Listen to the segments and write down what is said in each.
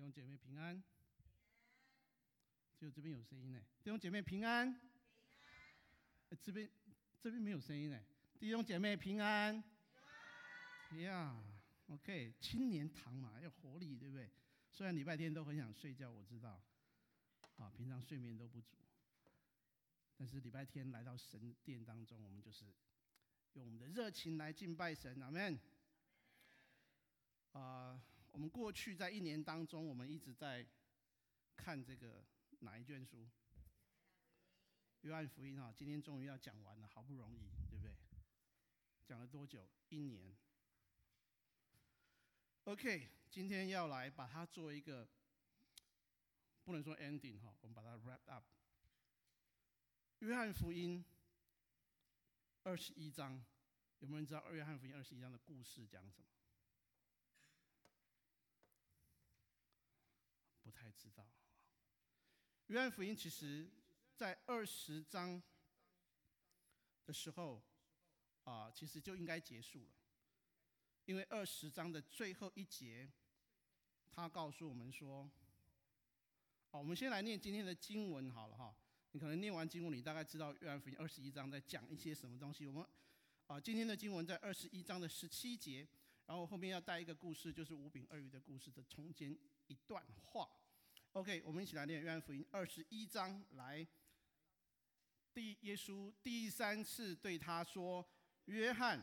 兄姐妹平安。只有这边有声音呢。弟兄姐妹平安。这边没有声音呢。弟兄姐妹平安。OK， 青年堂嘛，要活力，对不对？虽然礼拜天都很想睡觉，我知道，平常睡眠都不足，但是礼拜天来到神殿当中，我们就是用我们的热情来敬拜神，阿们。我们过去在一年当中，我们一直在看这个哪一卷书？约翰福音今天终于要讲完了，好不容易，对不对？讲了多久？1年。OK， 今天要来把它做一个，不能说 ending 我们把它 wrap up。约翰福音21章，有没有人知道约翰福音21章的故事讲什么？不太知道。约翰福音其实在20章的时候其实就应该结束了，因为20章的最后一节，他告诉我们说，我们先来念今天的经文好了你可能念完经文，你大概知道约翰福音21章在讲一些什么东西。我们今天的经文在21章的17节，然后后面要带一个故事，就是五饼二鱼的故事的中间一段话。OK， 我们一起来念约翰福音21章。来，耶稣第3次对他说：“约翰，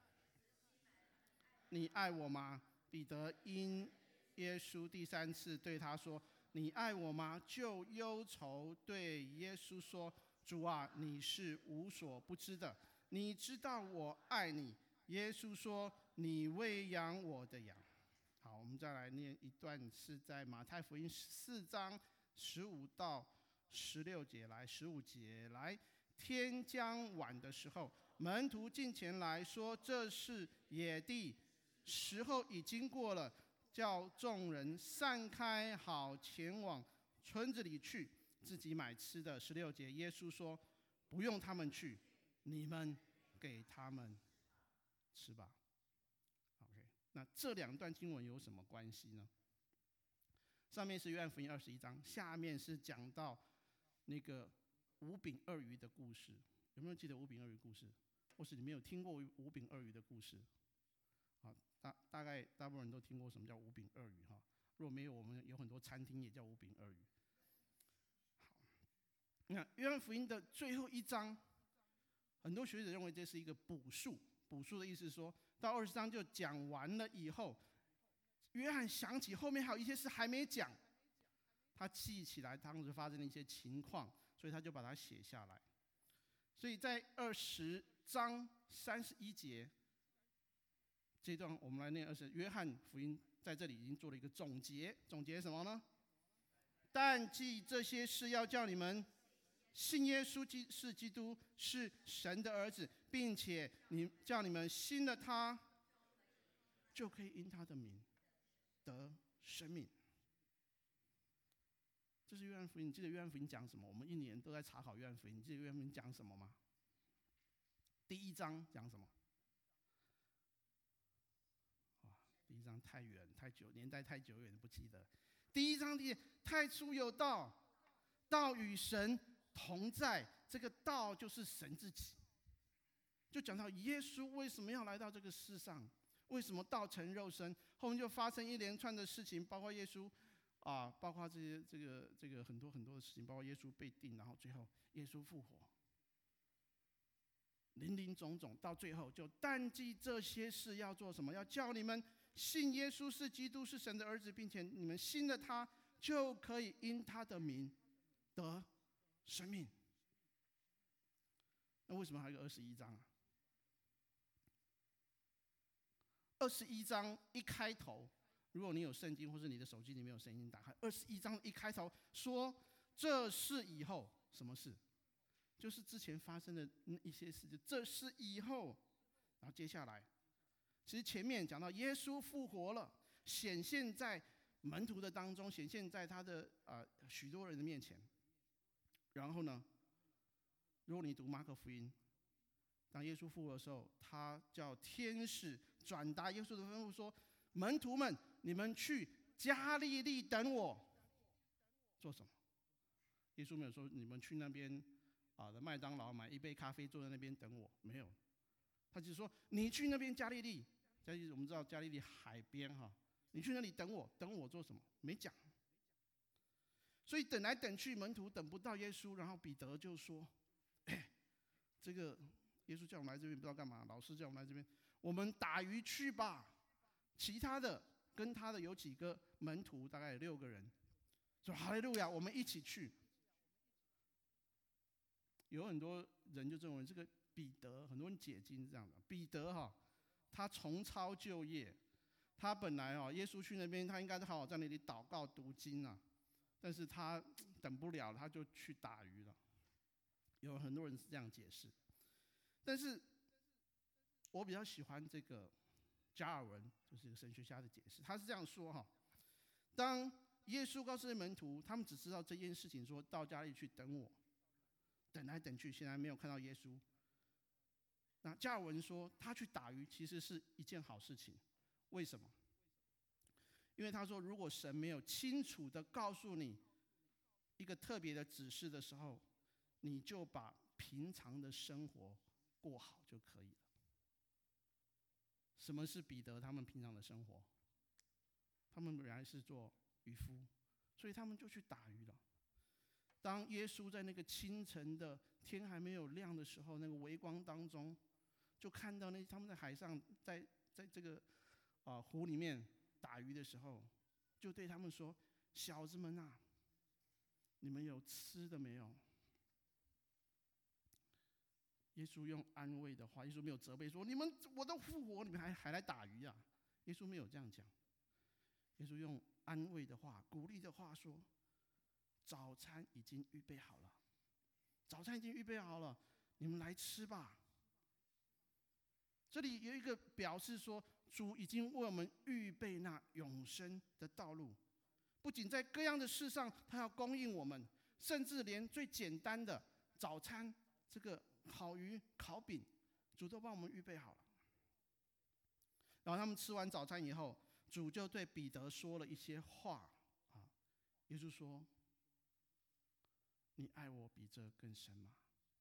你爱我吗？”彼得因耶稣第3次对他说：“你爱我吗？”就忧愁对耶稣说：“主啊，你是无所不知的，你知道我爱你。”耶稣说：“你喂养我的羊。”好，我们再来念一段，是在马太福音4章15到16节。来，15节，来，天将晚的时候，门徒近前来说：“这是野地，时候已经过了，叫众人散开，好前往村子里去，自己买吃的。”16节，耶稣说：“不用他们去，你们给他们吃吧。” OK， 那这2段经文有什么关系呢？上面是约翰福音21章，下面是讲到那个五饼二鱼的故事。有没有记得五饼二鱼故事？或是你没有听过五饼二鱼的故事？大概大部分人都听过什么叫五饼二鱼如果没有，我们有很多餐厅也叫五饼二鱼。好，那约翰福音的最后一章，很多学者认为这是一个补述。补述的意思是说，到20章就讲完了以后，约翰想起后面还有一些事还没讲，他记起来当时发生的一些情况，所以他就把它写下来。所以在20章31节这段，我们来念约翰福音在这里已经做了一个总结。总结什么呢？但记这些事，要叫你们信耶稣是基督，是神的儿子，并且叫你们信了他，就可以因他的名得生命。这是约翰福音。你记得约翰福音讲什么？我们1年都在查考约翰福音。你记得约翰福音讲什么吗？第1章讲什么？第1章太远太久，年代太久远，不记得。第1章太初有道，道与神同在，这个道就是神自己。就讲到耶稣为什么要来到这个世上，为什么道成肉身，后面就发生一连串的事情，包括耶稣包括这个很多很多的事情，包括耶稣被钉，然后最后耶稣复活，林林总总，到最后就但记这些事要做什么？要叫你们信耶稣是基督，是神的儿子，并且你们信了他，就可以因他的名得生命。那为什么还有21章啊？21章一开头，如果你有圣经，或是你的手机里面有圣经，打开21章一开头说：“这是以后什么事？”就是之前发生的一些事情，这是以后。然后接下来，其实前面讲到耶稣复活了，显现在门徒的当中，显现在他的许多人的面前。然后呢，如果你读马可福音，当耶稣复活的时候，他叫天使转达耶稣的吩咐说：“门徒们，你们去加利利等我。做什么？耶稣没有说你们去那边的麦当劳买一杯咖啡，坐在那边等我，没有。他只说你去那边加利利，加利利我们知道加利利海边你去那里等我，等我做什么？没讲。所以等来等去，门徒等不到耶稣，然后彼得就说：“这个耶稣叫我们来这边，不知道干嘛。老师叫我们来这边，我们打鱼去吧。”其他的跟他的有几个门徒，大概有6个人，说：“哈利路亚，我们一起去。”有很多人就认为这个彼得，很多人解经是这样的：彼得他重操旧业，他本来耶稣去那边，他应该好好在那里祷告读经啊。但是他等不了，他就去打鱼了。有很多人是这样解释，但是我比较喜欢这个加尔文，就是一个神学家的解释。他是这样说当耶稣告诉这些门徒，他们只知道这件事情，说到家里去等我，等来等去，现在没有看到耶稣。那加尔文说，他去打鱼其实是一件好事情。为什么？因为他说，如果神没有清楚地告诉你一个特别的指示的时候，你就把平常的生活过好就可以了。什么是彼得他们平常的生活？他们本来是做渔夫，所以他们就去打鱼了。当耶稣在那个清晨的天还没有亮的时候，那个微光当中，就看到他们在海上，在这个湖里面打鱼的时候，就对他们说：“小子们啊，你们有吃的没有？”耶稣用安慰的话，耶稣没有责备说：“我都复活，你们还来打鱼啊？”耶稣没有这样讲。耶稣用安慰的话、鼓励的话说：“早餐已经预备好了，早餐已经预备好了，你们来吃吧。”这里有一个表示说，主已经为我们预备那永生的道路，不仅在各样的事上他要供应我们，甚至连最简单的早餐，这个烤鱼、烤饼，主都帮我们预备好了。然后他们吃完早餐以后，主就对彼得说了一些话耶稣说：“你爱我比这更深吗？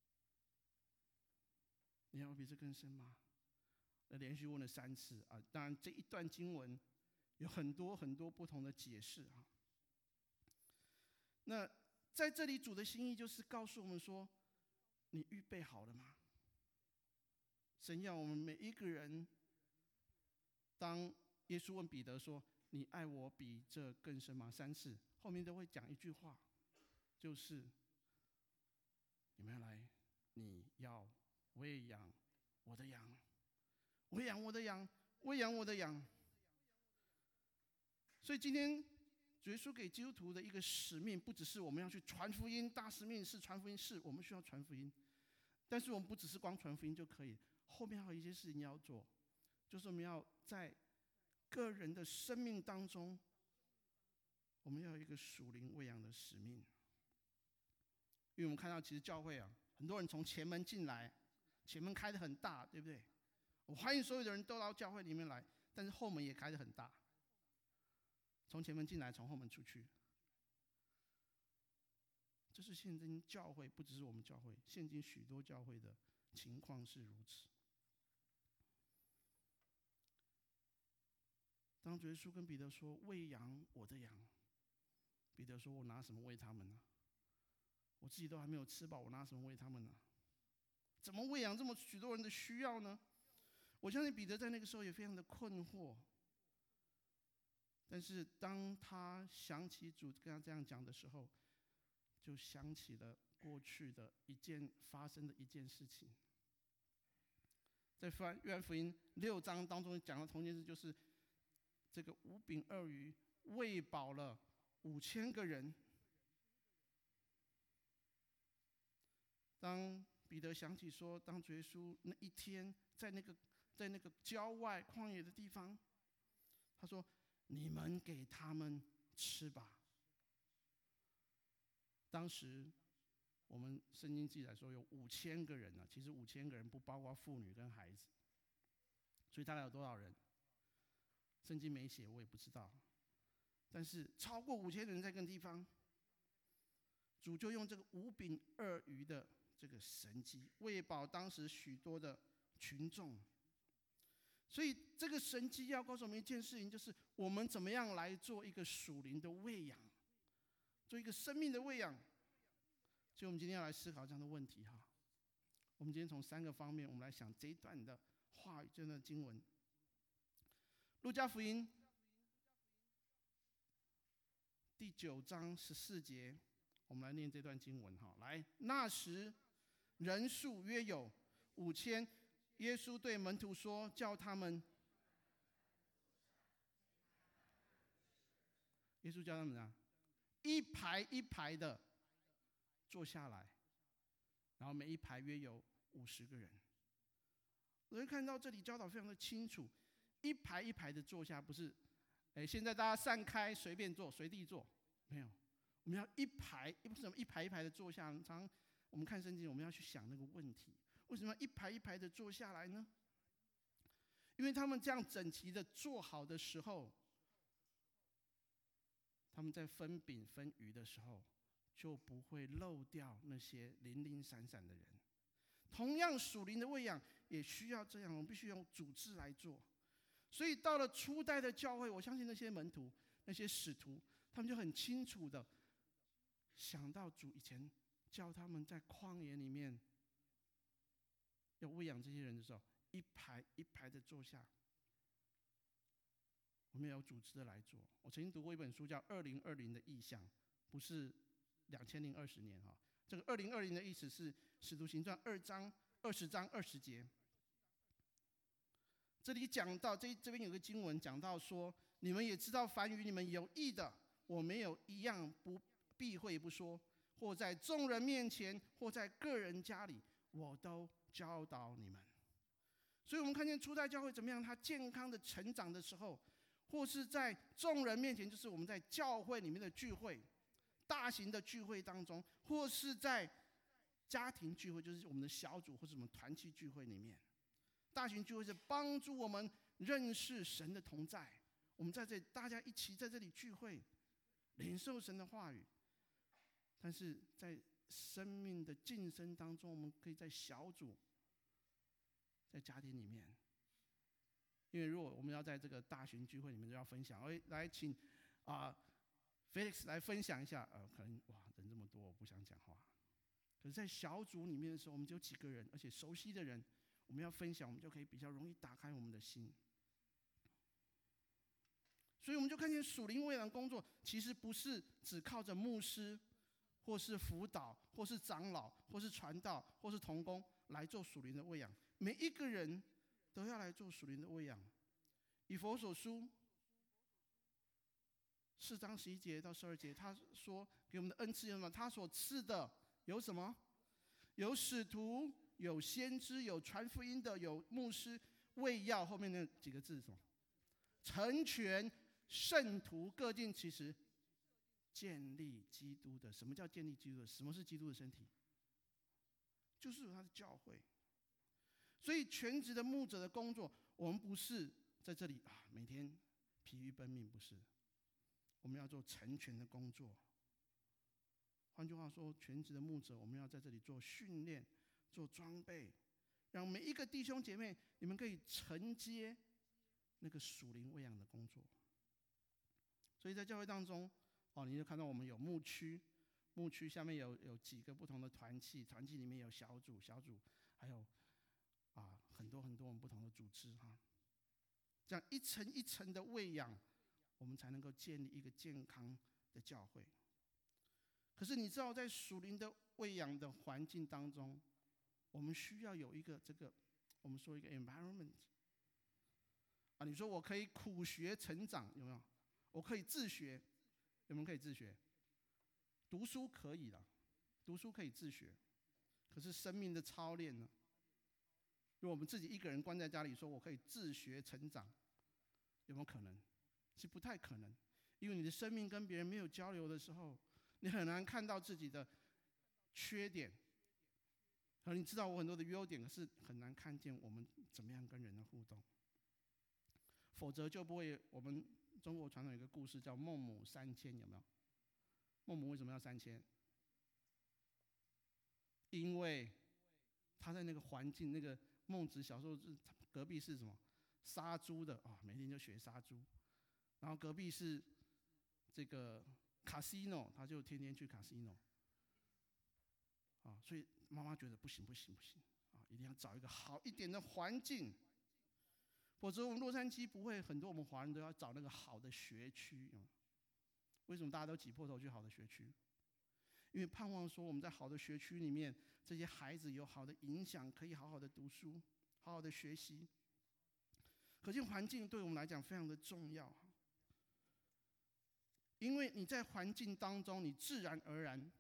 你爱我比这更深吗？”连续问了3次当然这一段经文有很多很多不同的解释那在这里主的心意就是告诉我们说，你预备好了吗？神要我们每一个人，当耶稣问彼得说：“你爱我比这更深吗？”3次后面都会讲一句话，就是你们要来，你要喂养我的羊，喂养我的羊，喂养我的羊。所以今天主耶稣给基督徒的一个使命，不只是我们要去传福音，大使命是传福音，是我们需要传福音，但是我们不只是光传福音就可以，后面还有一些事情要做，就是我们要在个人的生命当中，我们要有一个属灵喂养的使命。因为我们看到其实教会很多人从前门进来，前门开得很大，对不对？我欢迎所有的人都到教会里面来，但是后门也开得很大，从前门进来，从后门出去。这是现今教会，不只是我们教会，现今许多教会的情况是如此。当主耶稣跟彼得说：“喂养我的羊”，彼得说：“我拿什么喂他们呢？我自己都还没有吃饱，我拿什么喂他们呢？怎么喂养这么许多人的需要呢？”我相信彼得在那个时候也非常的困惑。但是当他想起主跟他这样讲的时候，就想起了过去的发生的一件事情。在约翰福音6章当中讲的同一件事，就是这个5饼2鱼喂饱了5000个人。当彼得想起说，当主耶稣那一天在那个郊外旷野的地方，他说：“你们给他们吃吧。”当时我们圣经记载说有5000个人其实5000个人不包括妇女跟孩子，所以大概有多少人？圣经没写，我也不知道。 但是超过5000人在跟地方，主就用这个5饼2鱼的这个神迹，喂饱当时许多的群众。所以这个神迹要告诉我们一件事情，就是我们怎么样来做一个属灵的喂养，做一个生命的喂养。所以我们今天要来思考这样的问题哈。我们今天从3个方面，我们来想这一段的话语，这段的经文。路加福音第9章14节，我们来念这段经文哈。来，那时人数约有5000。耶稣对门徒说：“叫他们。”耶稣叫他们啊，一排一排的坐下来，然后每一排约有50个人。我会看到这里教导非常的清楚，一排一排的坐下，不是，现在大家散开随便坐随地坐，没有，我们要一排，为什么一排一排的坐下？常我们看圣经，我们要去想那个问题。为什么要一排一排的坐下来呢？因为他们这样整齐的坐好的时候，他们在分饼分鱼的时候，就不会漏掉那些零零散散的人。同样，属灵的喂养也需要这样，我们必须用组织来做。所以到了初代的教会，我相信那些门徒、那些使徒，他们就很清楚的想到主以前叫他们在旷野里面要喂养这些人的时候，一排一排的坐下，我们要有组织的来做。我曾经读过一本书叫《2020的意象》，不是2020年哈。这个2020的意思是《使徒行传》20章20节。这里讲到这边有个经文讲到说：“你们也知道，凡与你们有益的，我没有一样不避讳不说，或在众人面前，或在个人家里，我都教导你们。”所以我们看见初代教会怎么样，他健康的成长的时候，或是在众人面前，就是我们在教会里面的聚会，大型的聚会当中，或是在家庭聚会，就是我们的小组或者我们团契聚会里面。大型聚会是帮助我们认识神的同在，我们在这里大家一起在这里聚会，领受神的话语。但是在生命的晋升当中，我们可以在小组、在家庭里面。因为如果我们要在这个大型聚会里面就要分享，来请Felix 来分享一下，可能人这么多，我不想讲话。可是，在小组里面的时候，我们只有几个人，而且熟悉的人，我们要分享，我们就可以比较容易打开我们的心。所以我们就看见属灵喂养工作其实不是只靠着牧师，或是辅导，或是长老，或是传道，或是同工来做属灵的喂养。每一个人都要来做属灵的喂养。以弗所书4章11节到12节，他说给我们的恩赐有什么？他所赐的有什么？有使徒，有先知，有传福音的，有牧师，为要后面那几个字是什么？成全圣徒，各尽其职，建立基督的。什么叫建立基督的？什么是基督的身体？就是他的教会。所以全职的牧者的工作，我们不是在这里每天疲于奔命，不是。我们要做成全的工作。换句话说，全职的牧者，我们要在这里做训练、做装备，让每一个弟兄姐妹，你们可以承接那个属灵喂养的工作。所以在教会当中，你就看到我们有牧区，牧区下面有几个不同的团契，团契里面有小组，还有很多我们不同的组织哈。这样一层一层的喂养，我们才能够建立一个健康的教会。可是你知道，在属灵的喂养的环境当中，我们需要有一个我们说一个 environment。你说我可以苦学成长，有没有？我可以自学，有没有可以自学？读书可以的，读书可以自学，可是生命的操练呢？如果我们自己一个人关在家里，说我可以自学成长，有没有可能？是不太可能，因为你的生命跟别人没有交流的时候，你很难看到自己的缺点。你知道我很多的优点，可是很难看见我们怎么样跟人的互动。否则就不会，我们中国传统有一个故事叫孟母三迁，有没有？孟母为什么要3000？因为他在那个环境，那个孟子小时候隔壁是什么？杀猪的啊，每天就学杀猪。然后隔壁是这个 casino， 他就天天去 casino。啊，所以妈妈觉得不行啊，一定要找一个好一点的环境，否则我们洛杉矶不会很多我们华人都要找那个好的学区。为什么大家都挤破头去好的学区？因为盼望说我们在好的学区里面，这些孩子有好的影响，可以好好的读书，好好的学习。可见环境对我们来讲非常的重要，因为你在环境当中，你自然而然，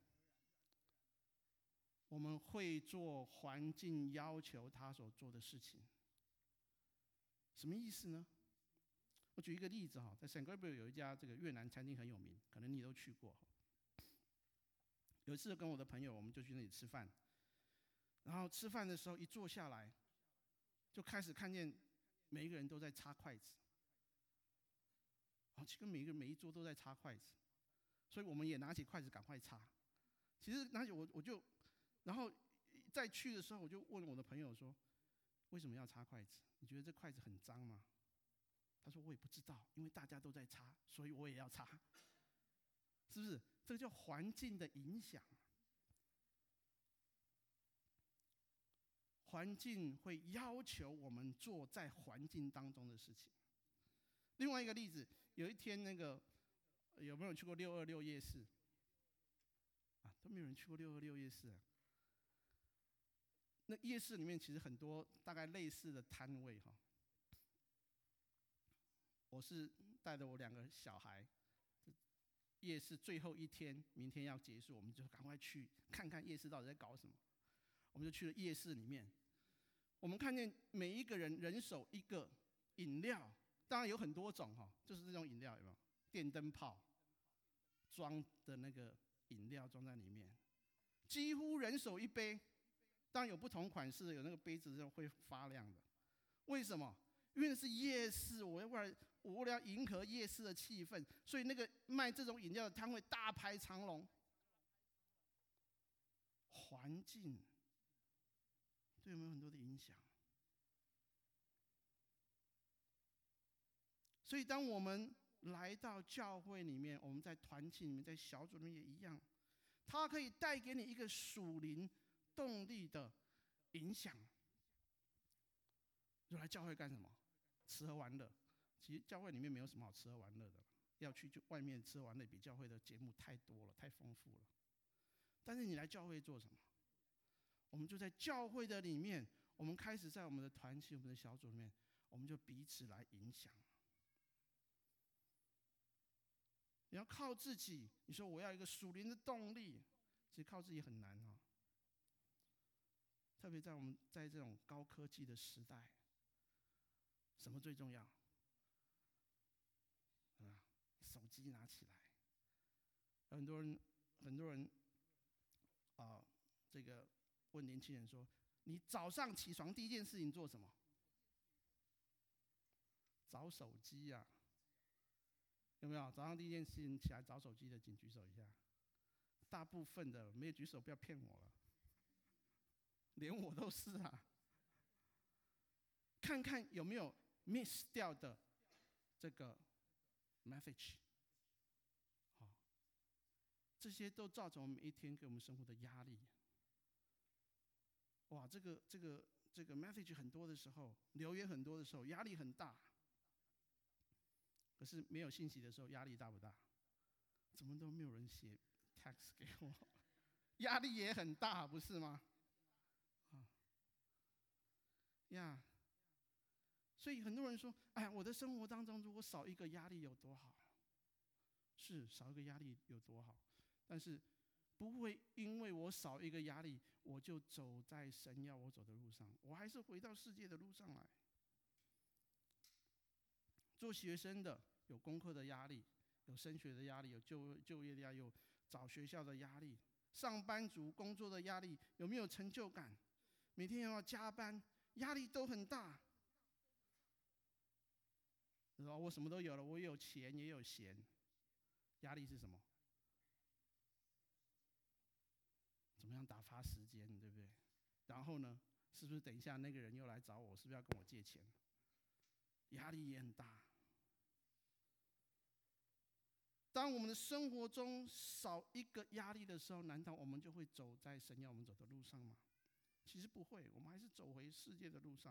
我们会做环境要求他所做的事情。什么意思呢？我举一个例子哈，在 San Gabriel 有一家这个越南餐厅很有名，可能你都去过。有一次跟我的朋友，我们就去那里吃饭，然后吃饭的时候一坐下来，就开始看见每一个人都在擦筷子，其实每一桌都在擦筷子，所以我们也拿起筷子赶快擦。其实拿起我就，然后再去的时候，我就问我的朋友说，为什么要擦筷子？你觉得这筷子很脏吗？他说我也不知道，因为大家都在擦，所以我也要擦。是不是？这个叫环境的影响。环境会要求我们做在环境当中的事情。另外一个例子，有一天那个有没有去过626夜市？啊，都没有人去过626夜市啊。那夜市里面其实很多大概类似的摊位哈。我是带着我2个小孩，夜市最后一天，明天要结束，我们就赶快去看看夜市到底在搞什么。我们就去了夜市里面，我们看见每一个人人手一个饮料，当然有很多种哈，就是这种饮料有没有？电灯泡装的那个饮料装在里面，几乎人手一杯。当然有不同款式的，有那个杯子会发亮的。为什么？因为是夜市，我为了要迎合夜市的气氛，所以那个卖这种饮料的摊位大排长龙。环境对我们有很多的影响，所以当我们来到教会里面，我们在团体里面，在小组里面也一样，它可以带给你一个属灵动力的影响。就来教会干什么？吃喝玩乐。其实教会里面没有什么好吃喝玩乐的，要去就外面吃喝玩乐比教会的节目太多了，太丰富了。但是你来教会做什么？我们就在教会的里面，我们开始在我们的团体、我们的小组里面，我们就彼此来影响。你要靠自己，你说我要一个属灵的动力，其实靠自己很难啊。特别在我们在这种高科技的时代，什么最重要？手机拿起来。很多人这个问年轻人说：“你早上起床第一件事情做什么？”找手机呀。有没有？早上第一件事情起来找手机的，请举手一下。大部分的没有举手，不要骗我了。连我都是啊。看看有没有 miss 掉的这个 message。好，这些都造成我们每一天给我们生活的压力。哇，这个 message 很多的时候，留言很多的时候，压力很大。可是没有信息的时候，压力大不大？怎么都没有人写 text 给我，压力也很大，不是吗？呀，所以很多人说：“哎，我的生活当中如果少一个压力有多好？”是少一个压力有多好？但是不会因为我少一个压力，我就走在神要我走的路上，我还是回到世界的路上来。做学生的有功课的压力，有升学的压力，有就业的压力，有找学校的压力。上班族工作的压力，有没有成就感？每天要加班，压力都很大。 说我什么都有了，我有钱也有闲。压力是什么？怎么样打发时间，对不对？然后呢，是不是等一下那个人又来找我，是不是要跟我借钱？压力也很大。当我们的生活中少一个压力的时候，难道我们就会走在神要我们走的路上吗？其实不会，我们还是走回世界的路上。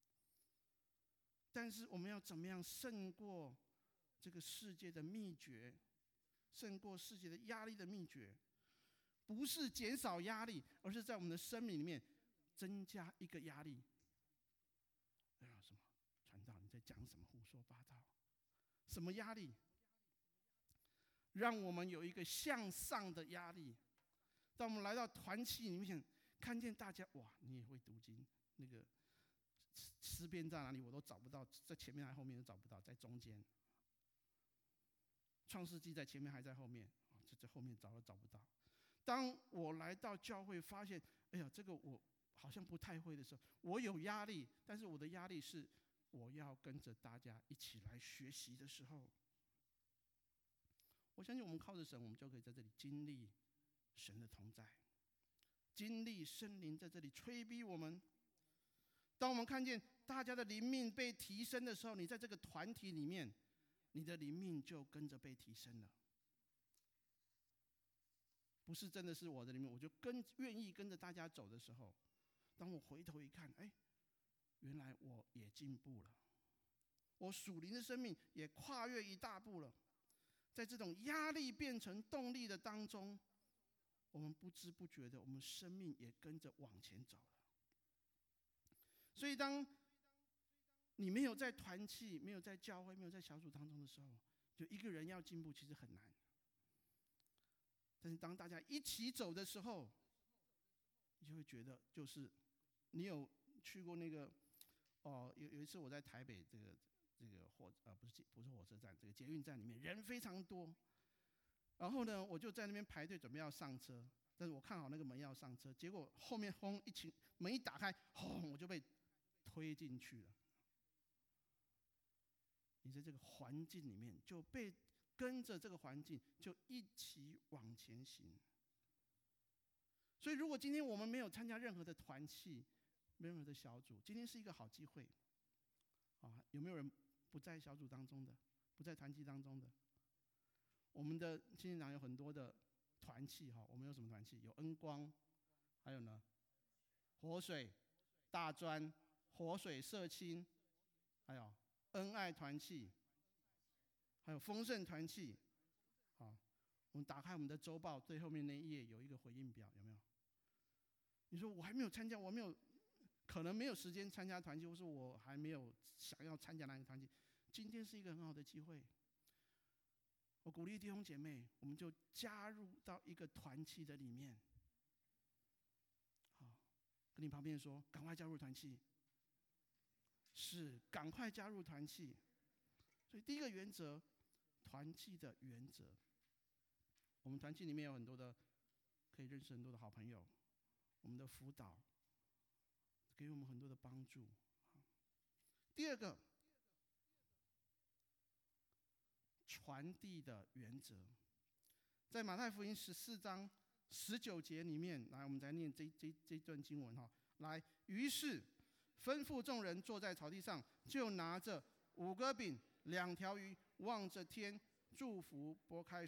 但是我们要怎么样胜过这个世界的秘诀，胜过世界的压力的秘诀，不是减少压力，而是在我们的生命里面增加一个压力。哎呀，什么传道你在讲什么胡说八道？什么压力？让我们有一个向上的压力。当我们来到团契里面，看见大家，哇，你也会读经，那个诗篇在哪里我都找不到，在前面还后面都找不到，在中间。创世纪在前面还在后面，在后面找都找不到。当我来到教会，发现，哎呀，这个我好像不太会的时候，我有压力，但是我的压力是我要跟着大家一起来学习的时候，我相信我们靠着神，我们就可以在这里经历神的同在，经历圣灵在这里催逼我们。当我们看见大家的灵命被提升的时候，你在这个团体里面，你的灵命就跟着被提升了。不是真的是我的灵命，我就愿意跟着大家走的时候，当我回头一看，哎，原来我也进步了，我属灵的生命也跨越一大步了。在这种压力变成动力的当中，我们不知不觉的，我们生命也跟着往前走了。所以当你没有在团契，没有在教会，没有在小组当中的时候，就一个人要进步其实很难。但是当大家一起走的时候，你就会觉得，就是你有去过那个有一次我在台北这个不是火车站，这个捷运站里面人非常多，然后呢，我就在那边排队准备要上车，但是我看好那个门要上车，结果后面轰一群门一打开，轰我就被推进去了。你在这个环境里面就被跟着这个环境就一起往前行。所以如果今天我们没有参加任何的团契，没有任何的小组，今天是一个好机会有没有人不在小组当中的，不在团契当中的？我们的青年长有很多的团契我们有什么团契？有恩光，还有呢活水、大专、活水社青，还有恩爱团契，还有丰盛团契。我们打开我们的周报，最后面那一页有一个回应表，有没有？你说我还没有参加，我没有，可能没有时间参加团契，或是我还没有想要参加那个团契。今天是一个很好的机会，我鼓励弟兄姐妹，我们就加入到一个团契的里面。好，跟你旁边说，赶快加入团契。是，赶快加入团契。所以第一个原则，团契的原则。我们团契里面有很多的，可以认识很多的好朋友，我们的辅导给我们很多的帮助。第二个，传递的原则，在马太福音14章19节里面，来，我们再念这段经文来，于是吩咐众人坐在草地上，就拿着5个饼、2条鱼，望着天祝福，拨开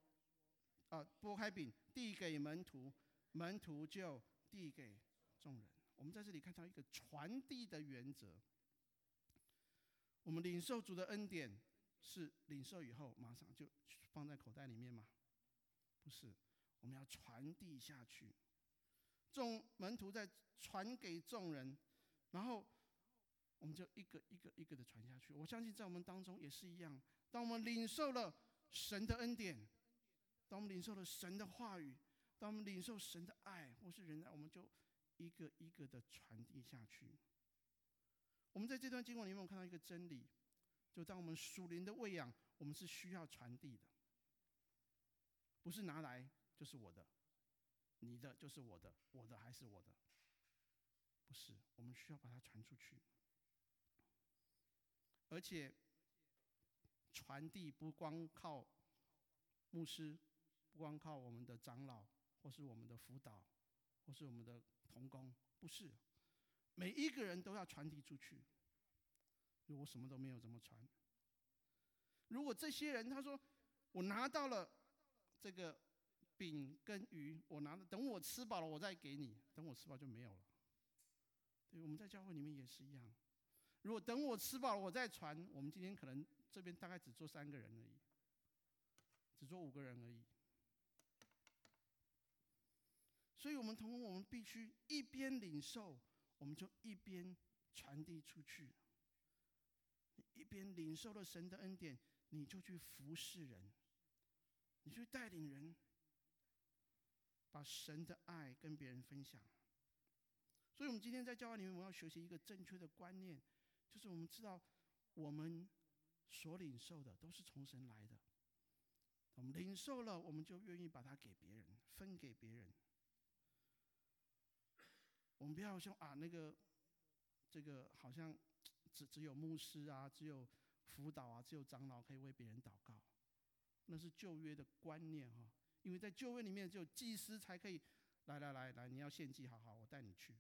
饼递给门徒，门徒就递给众人。我们在这里看到一个传递的原则。我们领受主的恩典，是领受以后马上就放在口袋里面吗？不是，我们要传递下去。众门徒在传给众人，然后我们就一个一个的传下去。我相信在我们当中也是一样，当我们领受了神的恩典，当我们领受了神的话语，当我们领受神的爱或是仁爱，我们就一个一个的传递下去。我们在这段经文里面看到一个真理，就当我们属灵的喂养，我们是需要传递的，不是拿来就是我的，你的就是我的，我的还是我的，不是，我们需要把它传出去。而且传递不光靠牧师，不光靠我们的长老，或是我们的辅导，或是我们的同工，不是，每一个人都要传递出去。如果我什么都没有，怎么传？如果这些人他说我拿到了这个饼跟鱼，等我吃饱了我再给你，等我吃饱就没有了。对，我们在教会里面也是一样。如果等我吃饱了我再传，我们今天可能这边大概只做3个人而已，只做5个人而已。所以我们必须一边领受，我们就一边传递出去。一边领受了神的恩典，你就去服侍人，你去带领人，把神的爱跟别人分享。所以我们今天在教会里面，我们要学习一个正确的观念，就是我们知道我们所领受的都是从神来的，我们领受了，我们就愿意把它给别人，分给别人。我们不要说这个好像只有牧师啊，只有辅导啊，只有长老可以为别人祷告，那是旧约的观念哈。因为在旧约里面，只有祭司才可以来，你要献祭，好，我带你去。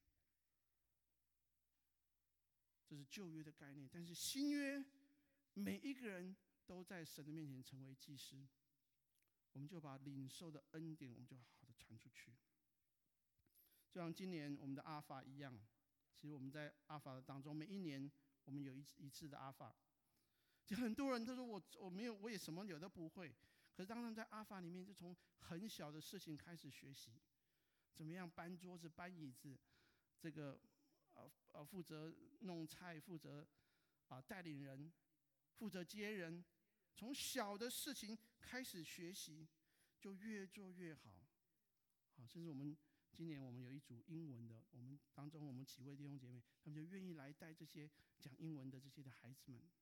这是旧约的概念，但是新约每一个人都在神的面前成为祭司，我们就把领受的恩典，我们就好好的传出去。就像今年我们的阿法一样，其实我们在阿法的当中，每一年我们有一次的阿法，就很多人他说我没有，我也什么有都不会。可是当他们在阿法里面，就从很小的事情开始学习，怎么样搬桌子、搬椅子，这个负责弄菜，负责带领人，负责接人，从小的事情开始学习，就越做越好。好，甚至今年我们有一组英文的，我们当中我们几位弟兄姐妹，他们就愿意来带这些讲英文的这些的孩子们。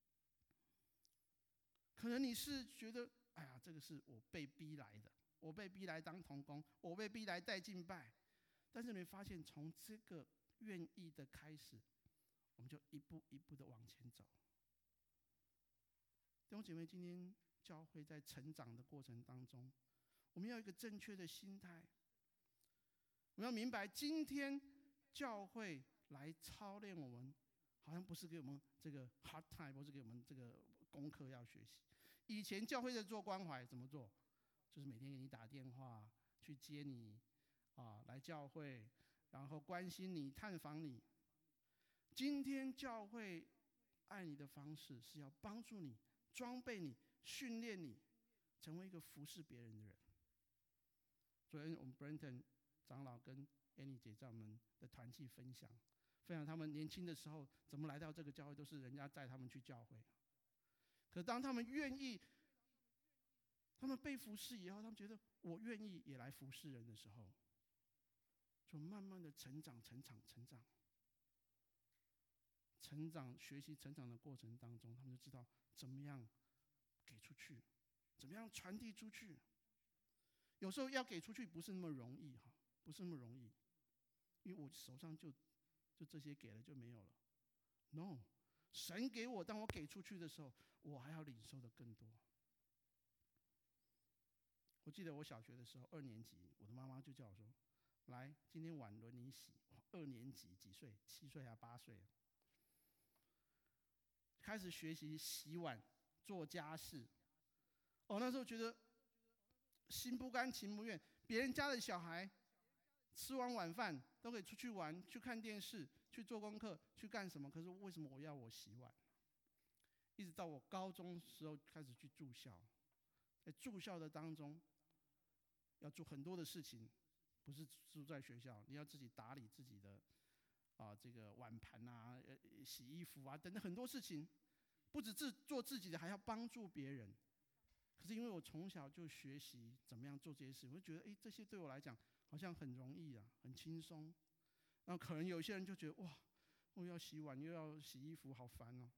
可能你是觉得，哎呀，这个是我被逼来的，我被逼来当同工，我被逼来带敬拜。但是你发现，从这个愿意的开始，我们就一步一步的往前走。弟兄姐妹，今天教会在成长的过程当中，我们要有一个正确的心态。我们要明白，今天教会来操练我们，好像不是给我们这个 hard time， 不是给我们这个功课要学习。以前教会在做关怀，怎么做？就是每天给你打电话，去接你，来教会，然后关心你、探访你。今天教会爱你的方式是要帮助你、装备你、训练你，成为一个服侍别人的人。昨天我们 Brenton 长老跟 Annie 姐在我们的团契分享他们年轻的时候怎么来到这个教会，都是人家带他们去教会。可当他们愿意，他们被服侍以后，他们觉得我愿意也来服侍人的时候，就慢慢的成长，学习成长的过程当中，他们就知道怎么样给出去，怎么样传递出去。有时候要给出去不是那么容易哈，不是那么容易，因为我手上就这些给了就没有了。No， 神给我，当我给出去的时候，我还要领受的更多。我记得我小学的时候，2年级，我的妈妈就叫我说：“来，今天碗轮你洗。”2年级几岁？7岁还8岁？开始学习洗碗、做家事。那时候觉得心不甘情不愿，别人家的小孩吃完晚饭都可以出去玩、去看电视、去做功课、去干什么？可是为什么我洗碗？一直到我高中时候开始去住校，在住校的当中，要做很多的事情，不是住在学校，你要自己打理自己的这个碗盘啊、洗衣服啊等等很多事情，不止做自己的，还要帮助别人。可是因为我从小就学习怎么样做这些事，我就觉得这些对我来讲好像很容易啊，很轻松。然后可能有些人就觉得哇，我要洗碗又要洗衣服，好烦哦。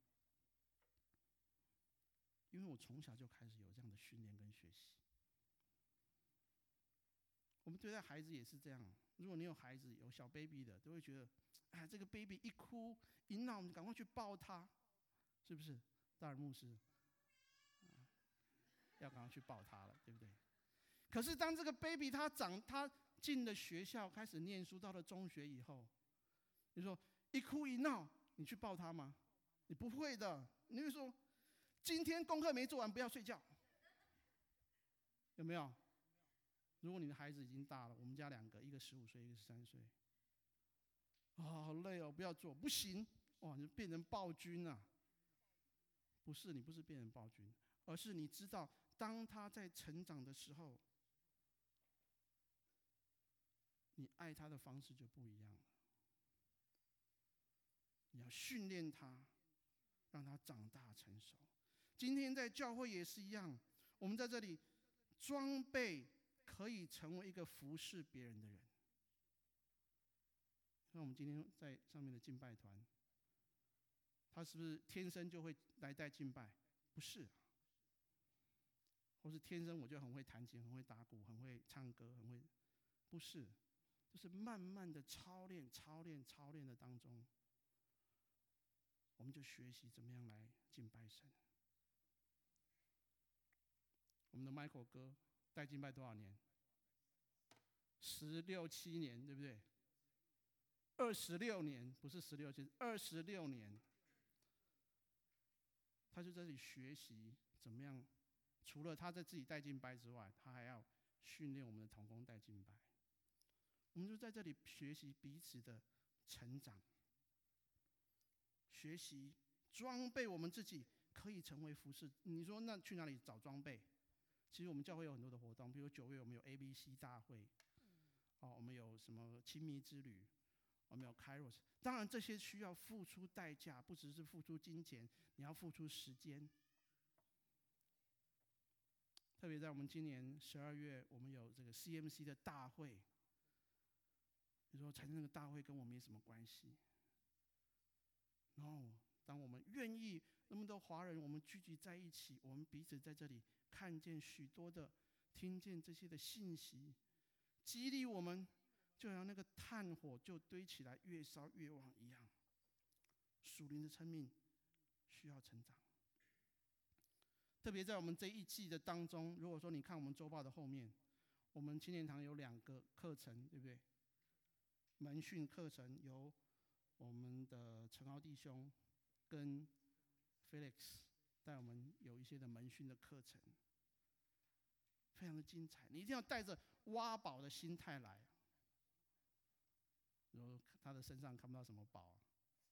因为我从小就开始有这样的训练跟学习。我们对待孩子也是这样，如果你有孩子有小 baby 的，都会觉得，哎，这个 baby 一哭一闹，我们赶快去抱他，是不是？大耳牧师， 要赶快去抱他了，对不对？可是当这个 baby 他进了学校，开始念书，到了中学以后，你说一哭一闹，你去抱他吗？你不会的，你会说今天功课没做完，不要睡觉，有没有？如果你的孩子已经大了，我们家2个，一个15岁，一个13岁，好累哦，不要做，不行，哇，你变成暴君啊！不是，你不是变成暴君，而是你知道，当他在成长的时候，你爱他的方式就不一样了。你要训练他，让他长大成熟。今天在教会也是一样，我们在这里装备可以成为一个服侍别人的人。那我们今天在上面的敬拜团，他是不是天生就会来带敬拜？不是，或是天生我就很会弹琴、很会打鼓、很会唱歌、很会，不是，就是慢慢的操练的当中，我们就学习怎么样来敬拜神。我们的 Michael 哥带敬拜多少年？16、17年，对不对？26年，不是16、17， 26年。他就在这里学习怎么样，除了他在自己带敬拜之外，他还要训练我们的同工带敬拜。我们就在这里学习彼此的成长，学习装备我们自己可以成为服侍。你说那去哪里找装备？其实我们教会有很多的活动，比如9月我们有 ABC 大会，我们有什么亲密之旅，我们有 Kairos。当然这些需要付出代价，不只是付出金钱，你要付出时间。特别在我们今年12月，我们有这个 CMC 的大会。你说参加那个大会跟我没什么关系。然后，当我们愿意那么多华人，我们聚集在一起，我们彼此在这里看见许多的、听见这些的信息，激励我们，就像那个炭火就堆起来，越烧越旺一样。属灵的生命需要成长。特别在我们这一季的当中，如果说你看我们周报的后面，我们青年堂有2个课程，对不对？门训课程由我们的陈豪弟兄跟 Felix 带我们有一些的门训的课程，非常的精彩。你一定要带着挖宝的心态来。然后他的身上看不到什么宝啊，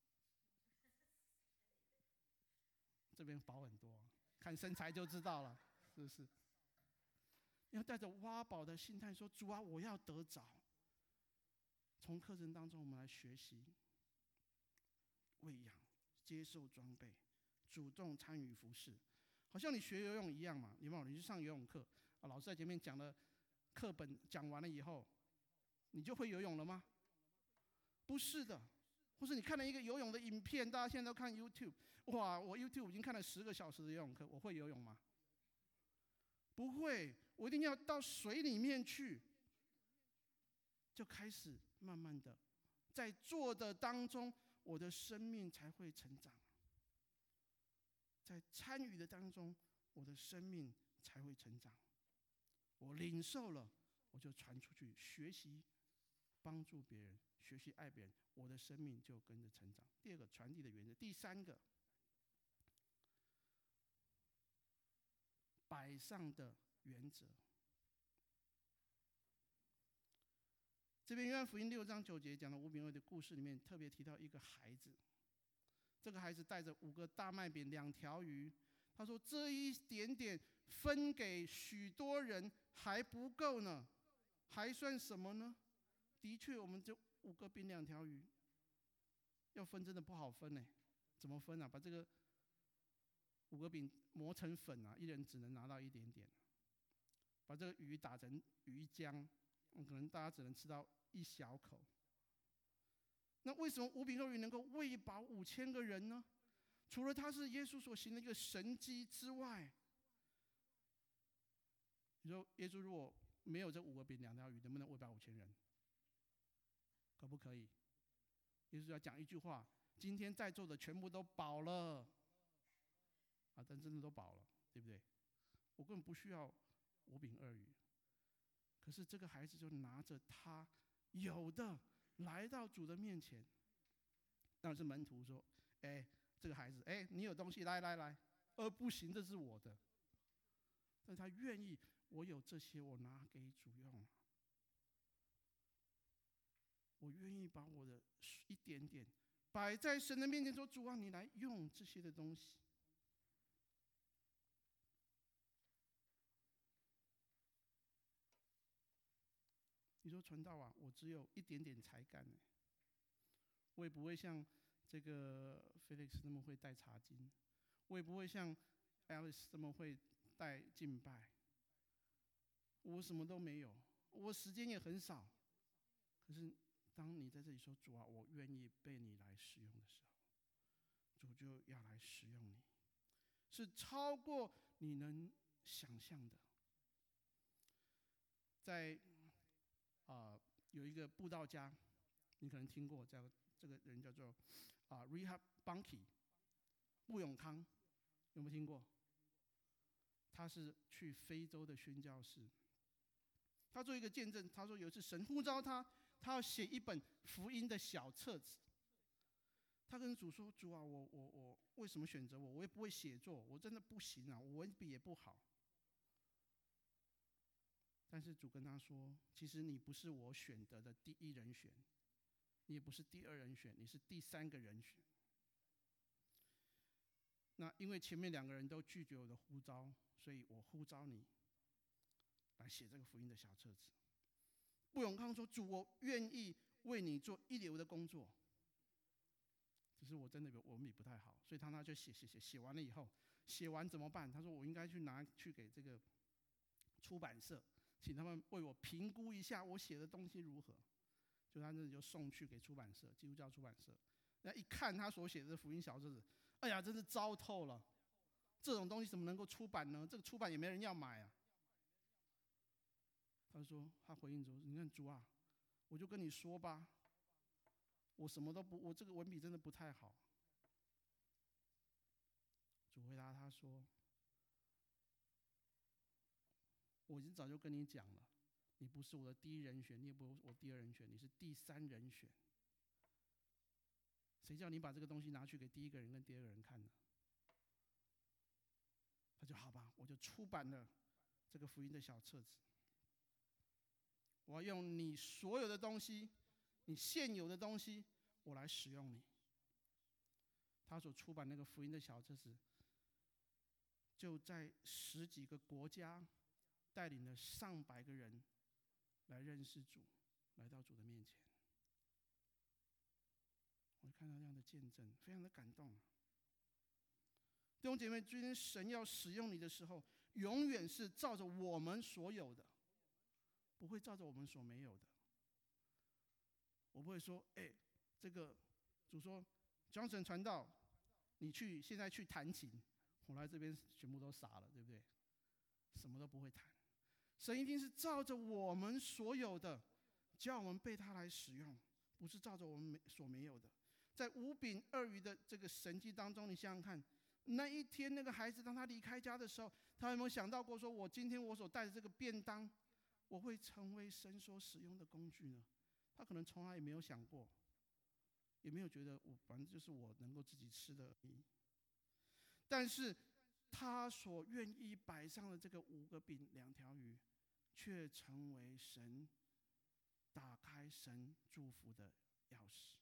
这边宝很多，看身材就知道了，是不是？你要带着挖宝的心态说：“主啊，我要得着。”从课程当中，我们来学习、喂养、接受装备、主动参与服事，好像你学游泳一样嘛。你去上游泳课，老师在前面讲了课本讲完了以后，你就会游泳了吗？不是的。或是你看了一个游泳的影片，大家现在都看 YouTube， 哇，我 YouTube 已经看了10个小时的游泳课，我会游泳吗？不会，我一定要到水里面去，就开始慢慢的在做的当中，我的生命才会成长。在参与的当中，我的生命才会成长。我领受了，我就传出去，学习帮助别人，学习爱别人，我的生命就跟着成长。第2个，传递的原则。第3个，摆上的原则。这边约翰福音6章9节讲的五饼二鱼的故事里面，特别提到一个孩子。这个孩子带着5个大麦饼、2条鱼，他说：“这一点点分给许多人还不够呢，还算什么呢？”的确，我们这5个饼、2条鱼要分真的不好分呢。怎么分啊？把这个5个饼磨成粉啊，一人只能拿到一点点。把这个鱼打成鱼浆，可能大家只能吃到1小口。那为什么5饼2鱼能够喂饱5000个人呢？除了它是耶稣所行的一个神迹之外，你说耶稣如果没有这5个饼2条鱼，能不能喂饱5000人？可不可以？耶稣要讲一句话：今天在座的全部都饱了，但真的都饱了，对不对我根本不需要5饼2鱼。可是这个孩子就拿着他有的来到主的面前。但是门徒说：“这个孩子，你有东西，来，不行，这是我的。”但他愿意，我有这些，我拿给主用。我愿意把我的一点点摆在神的面前，说：“主啊，你来用这些的东西。”你说传道啊，我只有一点点才干呢，我也不会像这个 Felix 那么会带茶经，我也不会像 Alice 这么会带敬拜，我什么都没有，我时间也很少。可是当你在这里说：“主啊，我愿意被你来使用”的时候，主就要来使用你，是超过你能想象的。在有一个布道家，你可能听过，这个人叫做Rehab Bunky 布永康，有没有听过？他是去非洲的宣教士。他做一个见证，他说有一次神呼召他要写一本福音的小册子。他跟主说：“主啊，我为什么选择我？我也不会写作，我真的不行啊，我文笔也不好。”但是主跟他说：“其实你不是我选择的第1人选，你也不是第2人选，你是第3个人选。那因为前面2个人都拒绝我的呼召，所以我呼召你来写这个福音的小册子。”布永康说：“主，我愿意为你做一流的工作。”只是我真的文笔不太好，所以他就写完了以后，写完怎么办？他说：“我应该拿去给这个出版社，请他们为我评估一下我写的东西如何。”就他那就送去给出版社，基督教出版社。那一看他所写的福音小册子，哎呀，真是糟透了！这种东西怎么能够出版呢？这个出版也没人要买啊。他回应说：“你看主啊，我就跟你说吧，我什么都不，我这个文笔真的不太好。”主回答他说：“我已经早就跟你讲了，你不是我的第1人选，你也不是我第2人选，你是第3人选。谁叫你把这个东西拿去给第1个人跟第2个人看呢？”他就好吧，我就出版了这个福音的小册子。我要用你所有的东西，你现有的东西，我来使用你。他所出版那个福音的小册子，就在10几个国家，带领了上百个人来认识主，来到主的面前。我看到这样的见证，非常的感动。弟兄姐妹，今天神要使用你的时候，永远是照着我们所有的，不会照着我们所没有的。我不会说：“这个主说Johnson 传道，你现在去弹琴。”我来这边全部都傻了，对不对？什么都不会弹。神一定是照着我们所有的，叫我们被他来使用，不是照着我们所没有的。在5饼2鱼的这个神迹当中，你想想看，那一天那个孩子当他离开家的时候，他有没有想到过说：“我今天我所带的这个便当，我会成为神所使用的工具呢？”他可能从来也没有想过，也没有觉得反正就是我能够自己吃的而已。但是他所愿意摆上的这个5个饼2条鱼，却成为神打开神祝福的钥匙。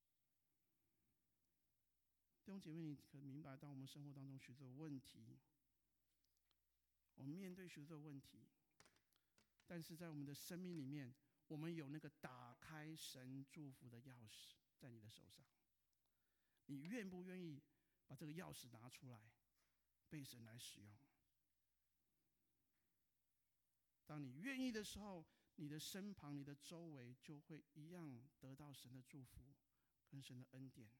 弟兄姐妹，你可明白，当我们生活当中许多的问题，我们面对许多的问题，但是在我们的生命里面，我们有那个打开神祝福的钥匙在你的手上。你愿不愿意把这个钥匙拿出来，被神来使用？当你愿意的时候，你的身旁、你的周围就会一样得到神的祝福跟神的恩典。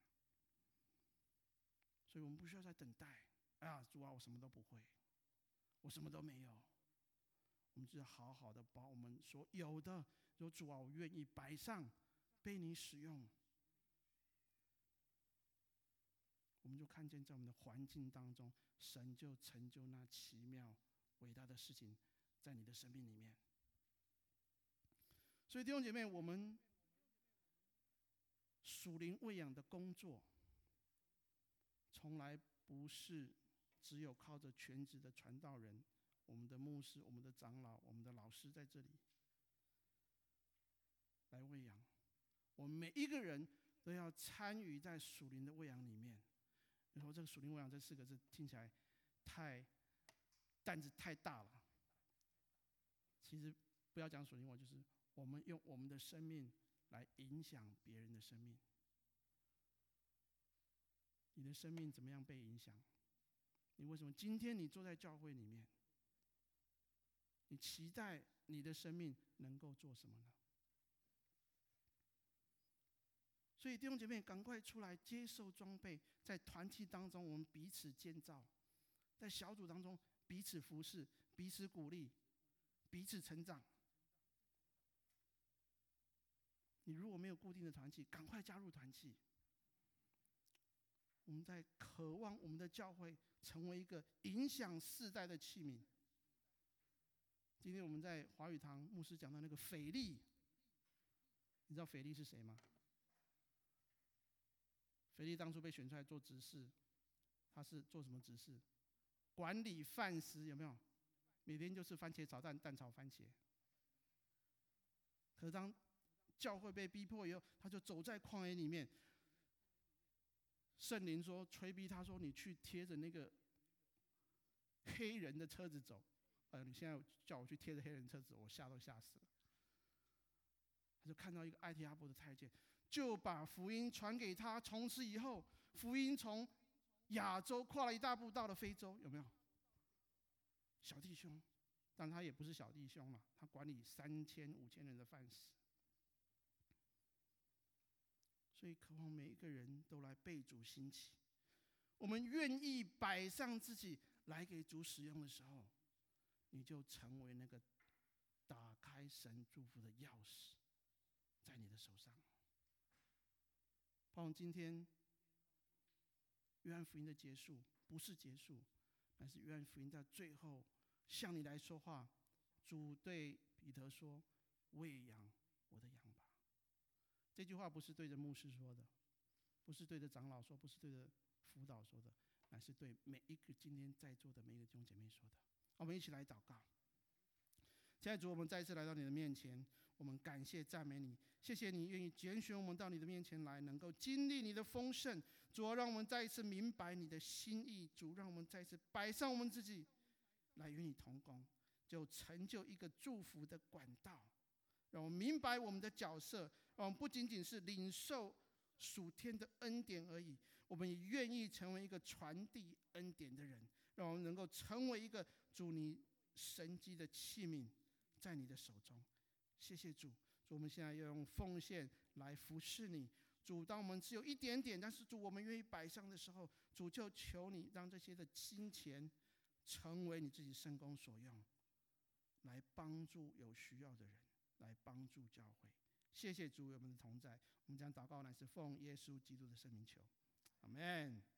所以我们不需要再等待。主啊，我什么都不会，我什么都没有。我们只要好好的把我们所有的，说主啊，我愿意摆上，被你使用。我们就看见在我们的环境当中，神就成就那奇妙伟大的事情在你的生命里面。所以弟兄姐妹，我们属灵喂养的工作，从来不是只有靠着全职的传道人、我们的牧师、我们的长老、我们的老师在这里来喂养。我们每一个人都要参与在属灵的喂养里面。然后这个属灵喂养这4个字听起来担子太大了。其实不要讲属灵喂养，就是我们用我们的生命来影响别人的生命。你的生命怎么样被影响？你为什么今天你坐在教会里面？你期待你的生命能够做什么呢？所以弟兄姐妹，赶快出来接受装备，在团体当中我们彼此建造，在小组当中彼此服侍、彼此鼓励、彼此成长。你如果没有固定的团契，赶快加入团契。我们在渴望我们的教会成为一个影响世代的器皿。今天我们在华语堂牧师讲到那个腓力，你知道腓力是谁吗？腓力当初被选出来做执事，他是做什么执事？管理饭食，有没有？每天就是番茄炒蛋，蛋炒番茄。可是当教会被逼迫以后，他就走在旷野里面。圣灵说催逼他说：“你去贴着那个黑人的车子走。”你现在叫我去贴着黑人车子，我吓都吓死了。他就看到一个埃提阿伯的太监，就把福音传给他。从此以后，福音从亚洲跨了一大步到了非洲，有没有？小弟兄，但他也不是小弟兄了，他管理3000、5000人的饭食。所以渴望每一个人都来被主兴起。我们愿意摆上自己来给主使用的时候，你就成为那个打开神祝福的钥匙，在你的手上。盼望今天约翰福音的结束不是结束，但是约翰福音在最后向你来说话。主对彼得说：“喂养我的羊吧。”这句话不是对着牧师说的，不是对着长老说，不是对着辅导说的，乃是对每一个今天在座的每一个弟兄姐妹说的。我们一起来祷告。亲爱的主，我们再一次来到你的面前，我们感谢赞美你，谢谢你愿意拣选我们到你的面前来，能够经历你的丰盛。主啊，让我们再一次明白你的心意。主，让我们再一次摆上我们自己来与你同工，就成就一个祝福的管道。让我们明白我们的角色，让我们不仅仅是领受属天的恩典而已，我们也愿意成为一个传递恩典的人，让我们能够成为一个主你神迹的器皿，在你的手中。谢谢主。主，我们现在要用奉献来服侍你。主，当我们只有一点点，但是主我们愿意摆上的时候，主就求你让这些的金钱成为你自己圣工所用，来帮助有需要的人，来帮助教会。谢谢主与我们的同在。我们将祷告乃是奉耶稣基督的圣名求，阿们。